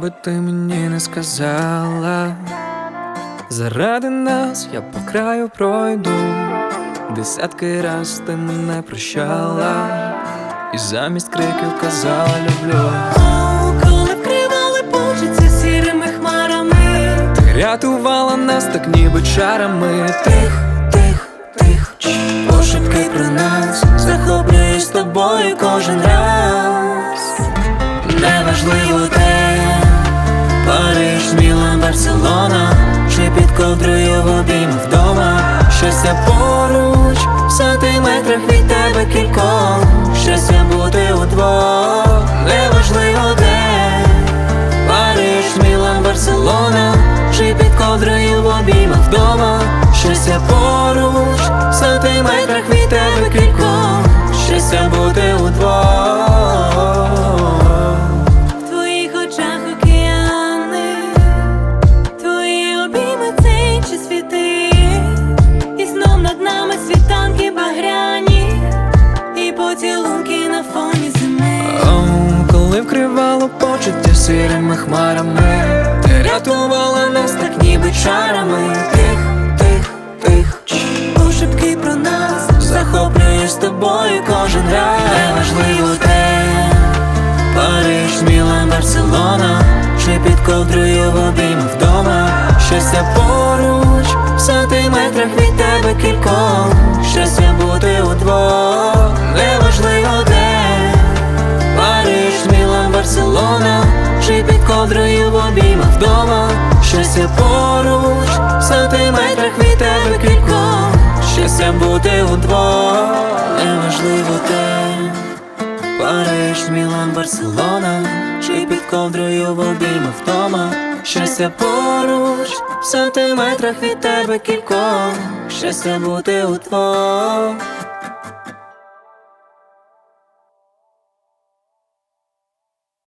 би ти мені не сказала, заради нас я по краю пройду. Десятки раз ти мене прощала і замість криків казала люблю. Коли вкривали почуття сірими хмарами, Ти рятувала нас так ніби чарами. тих, тих, тих, пошепки про нас, захоплююсь тобою кожен раз. Неважливо де, Париж, Мілан, Барселона, чи під ковдрою в обіймах вдома. Щастя поруч, в сантиметрах від тебе кількох. Щастя бути удвох, неважливо де, Париж, Мілан, Барселона, чи під ковдрою в обіймах вдома. Щастя поруч, в сантиметрах від тебе кількох. Щастя бути удвох. В твоїх очах океани, твої обійми в цей час світи, і знов над нами світанки багряні, і поцілунки на фоні зими. Коли вкривало почуття сірими хмарами, ти рятувала нас так ніби чарами. Тих, тих, тих, пошепки про нас, захоплююсь тобою кожен раз. Неважливо де, Париж, Мілан, Барселона, чи під ковдрою в обіймах вдома. Щастя поруч, в сантиметрах від тебе кількох. Щастя бути удвох, неважливо де, Париж, Мілан, Барселона, чи під ковдрою в обіймах вдома. Щастя поруч, в сантиметрах від тебе кількох. Щастя бути удвох, неважливо де, Париж, Мілан, Барселона, чи під ковдрою в обіймах вдома. Щастя поруч, в сантиметрах від тебе кількох. Щастя бути удвох.